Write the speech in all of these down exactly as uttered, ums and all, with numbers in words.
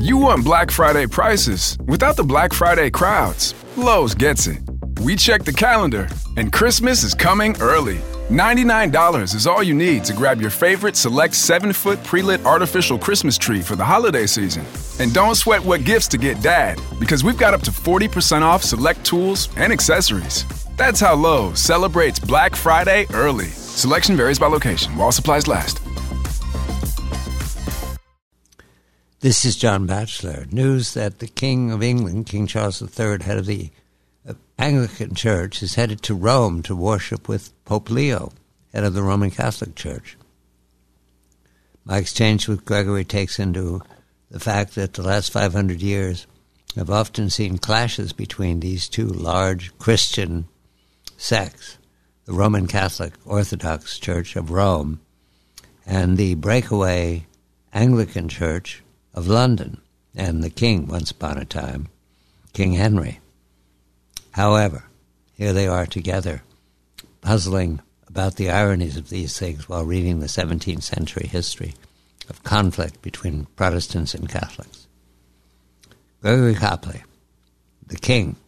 You want Black Friday prices without the Black Friday crowds. Lowe's gets it. We check the calendar, and Christmas is coming early. ninety-nine dollars is all you need to grab your favorite select seven-foot pre-lit artificial Christmas tree for the holiday season. And don't sweat what gifts to get Dad, because we've got up to forty percent off select tools and accessories. That's how Lowe's celebrates Black Friday early. Selection varies by location, while supplies last. This is John Batchelor. News that the King of England, King Charles the Third, head of the Anglican Church, is headed to Rome to worship with Pope Leo, head of the Roman Catholic Church. My exchange with Gregory takes into the fact that the last five hundred years have often seen clashes between these two large Christian sects, the Roman Catholic Orthodox Church of Rome and the breakaway Anglican Church of London, and the king, once upon a time, King Henry. However, here they are together, puzzling about the ironies of these things while reading the seventeenth century history of conflict between Protestants and Catholics. Gregory Copley, the king.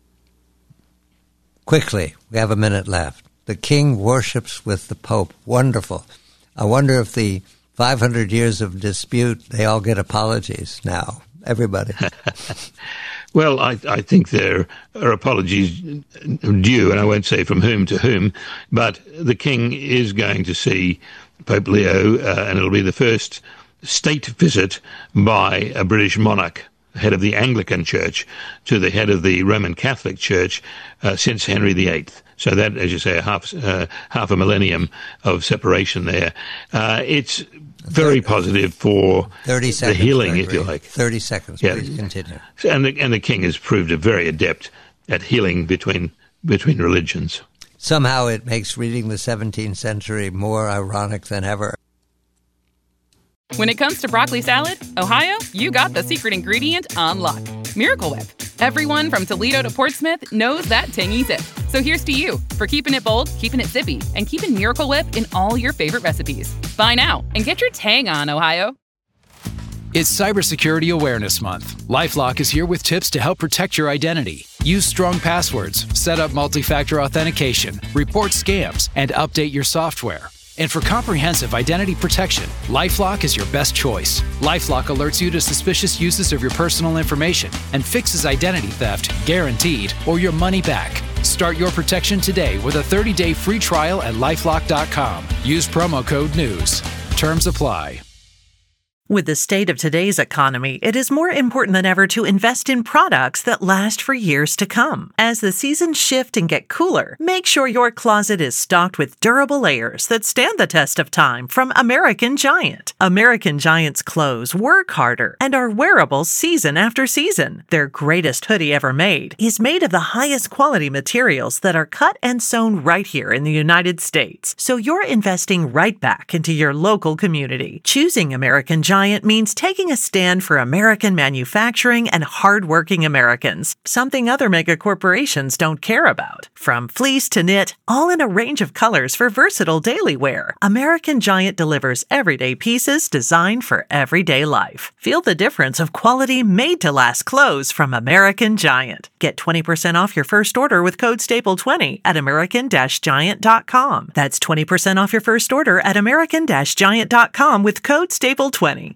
Quickly, we have a minute left. The king worships with the Pope. Wonderful. I wonder if the five hundred years of dispute, they all get apologies now. Everybody. Well, I, I think there are apologies due, and I won't say from whom to whom, but the king is going to see Pope Leo, uh, and it'll be the first state visit by a British monarch, head of the Anglican Church, to the head of the Roman Catholic Church uh, since Henry the Eighth. So that, as you say, a half, uh, half a millennium of separation there. Uh, it's very positive for thirty seconds, the healing, Gregory. if you like. thirty seconds, yeah. Please continue. And the, and the king has proved a very adept at healing between between religions. Somehow it makes reading the seventeenth century more ironic than ever. When it comes to broccoli salad, Ohio, you got the secret ingredient on lock. Miracle Whip. Everyone from Toledo to Portsmouth knows that tangy zip. So here's to you for keeping it bold, keeping it zippy, and keeping Miracle Whip in all your favorite recipes. Buy now and get your tang on, Ohio. It's Cybersecurity Awareness Month. LifeLock is here with tips to help protect your identity. Use strong passwords, set up multi-factor authentication, report scams, and update your software. And for comprehensive identity protection, LifeLock is your best choice. LifeLock alerts you to suspicious uses of your personal information and fixes identity theft, guaranteed, or your money back. Start your protection today with a thirty-day free trial at LifeLock dot com. Use promo code NEWS. Terms apply. With the state of today's economy, it is more important than ever to invest in products that last for years to come. As the seasons shift and get cooler, make sure your closet is stocked with durable layers that stand the test of time from American Giant. American Giant's clothes work harder and are wearable season after season. Their greatest hoodie ever made is made of the highest quality materials that are cut and sewn right here in the United States. So you're investing right back into your local community. Choosing American Giant means taking a stand for American manufacturing and hardworking Americans, something other mega corporations don't care about. From fleece to knit, all in a range of colors for versatile daily wear, American Giant delivers everyday pieces designed for everyday life. Feel the difference of quality made-to-last clothes from American Giant. Get twenty percent off your first order with code staple twenty at american giant dot com. That's twenty percent off your first order at american giant dot com with code staple twenty.